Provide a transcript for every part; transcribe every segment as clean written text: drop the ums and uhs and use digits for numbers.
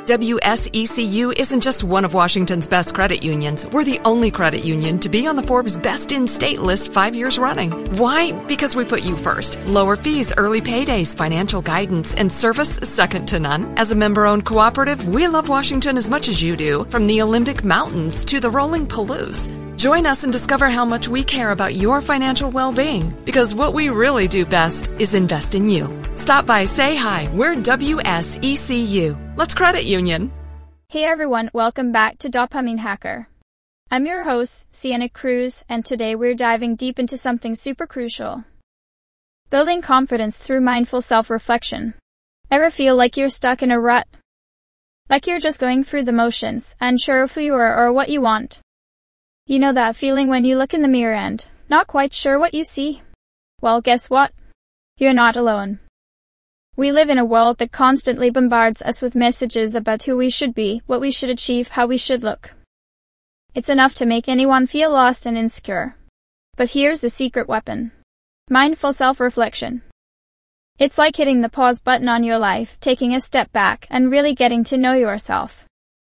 WSECU isn't just one of Washington's best credit unions. We're the only credit union to be on the Forbes Best in State list 5 years running. Why? Because we put you first. Lower fees, early paydays, financial guidance, and service second to none. As a member-owned cooperative, we love Washington as much as you do, from the Olympic Mountains to the rolling Palouse. Join us and discover how much we care about your financial well-being, because what we really do best is invest in you. Stop by, say hi. We're WSECU. Let's credit union. Hey everyone, welcome back to Dopamine Hacker. I'm your host, Sienna Cruz, and today we're diving deep into something super crucial. Building confidence through mindful self-reflection. Ever feel like you're stuck in a rut? Like you're just going through the motions, unsure of who you are or what you want? You know that feeling when you look in the mirror and not quite sure what you see? Well, guess what? You're not alone. We live in a world that constantly bombards us with messages about who we should be, what we should achieve, how we should look. It's enough to make anyone feel lost and insecure. But here's the secret weapon. Mindful self-reflection. It's like hitting the pause button on your life, taking a step back, and really getting to know yourself.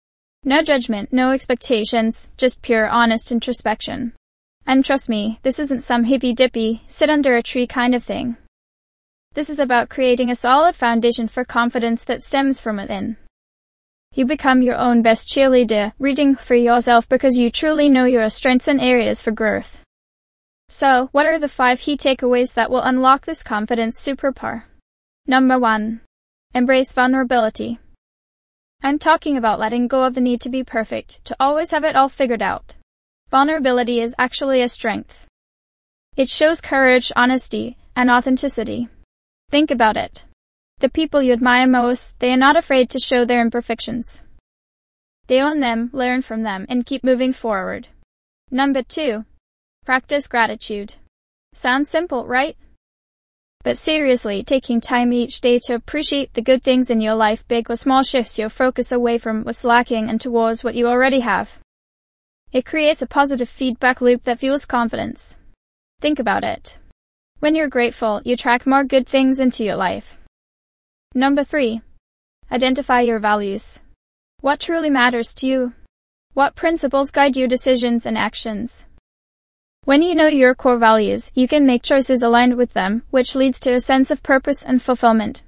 No judgment, no expectations, just pure honest introspection. And trust me, this isn't some hippy-dippy, sit under a tree kind of thing. This is about creating a solid foundation for confidence that stems from within. You become your own best cheerleader, rooting for yourself because you truly know your strengths and areas for growth. So, what are the 5 key takeaways that will unlock this confidence superpower? Number 1. Embrace vulnerability. I'm talking about letting go of the need to be perfect, to always have it all figured out. Vulnerability is actually a strength. It shows courage, honesty, and authenticity. Think about it. The people you admire most, they are not afraid to show their imperfections. They own them, learn from them, and keep moving forward. Number 2. Practice gratitude. Sounds simple, right? But seriously, taking time each day to appreciate the good things in your life, big or small, shifts your focus away from what's lacking and towards what you already have. It creates a positive feedback loop that fuels confidence. Think about it. When you're grateful, you attract more good things into your life. Number 3. Identify your values. What truly matters to you? What principles guide your decisions and actions? When you know your core values, you can make choices aligned with them, which leads to a sense of purpose and fulfillment.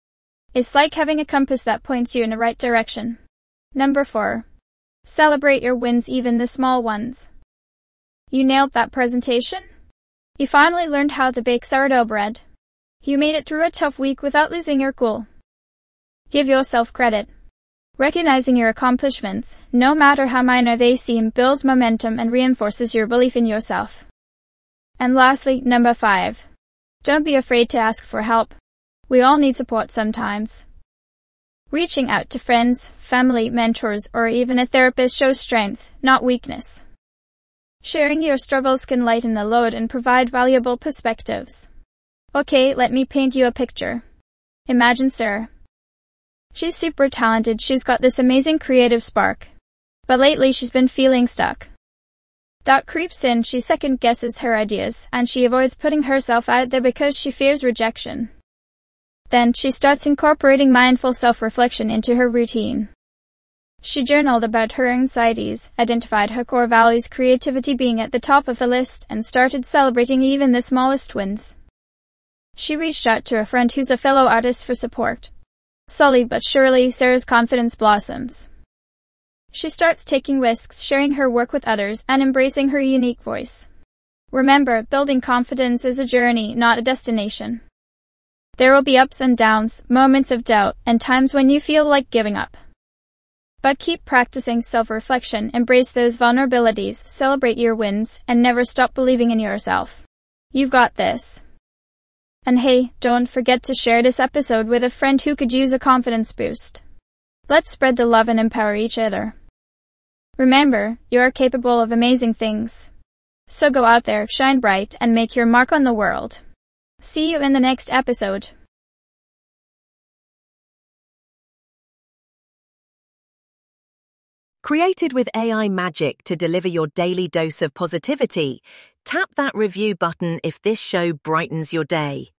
It's like having a compass that points you in the right direction. Number 4. Celebrate your wins, even the small ones. You nailed that presentation? You finally learned how to bake sourdough bread. You made it through a tough week without losing your cool. Give yourself credit. Recognizing your accomplishments, no matter how minor they seem, builds momentum and reinforces your belief in yourself. And lastly, number 5. Don't be afraid to ask for help. We all need support sometimes. Reaching out to friends, family, mentors, or even a therapist shows strength, not weakness. Sharing your struggles can lighten the load and provide valuable perspectives. Okay, let me paint you a picture. Imagine Sarah. She's super talented, she's got this amazing creative spark. But lately she's been feeling stuck. Doubt creeps in, she second guesses her ideas, and she avoids putting herself out there because she fears rejection. Then she starts incorporating mindful self-reflection into her routine. She journaled about her anxieties, identified her core values, creativity being at the top of the list, and started celebrating even the smallest wins. She reached out to a friend who's a fellow artist for support. Slowly but surely, Sarah's confidence blossoms. She starts taking risks, sharing her work with others, and embracing her unique voice. Remember, building confidence is a journey, not a destination. There will be ups and downs, moments of doubt, and times when you feel like giving up. But keep practicing self-reflection, embrace those vulnerabilities, celebrate your wins, and never stop believing in yourself. You've got this. And hey, don't forget to share this episode with a friend who could use a confidence boost. Let's spread the love and empower each other. Remember, you are capable of amazing things. So go out there, shine bright, and make your mark on the world. See you in the next episode. Created with AI magic to deliver your daily dose of positivity, tap that review button if this show brightens your day.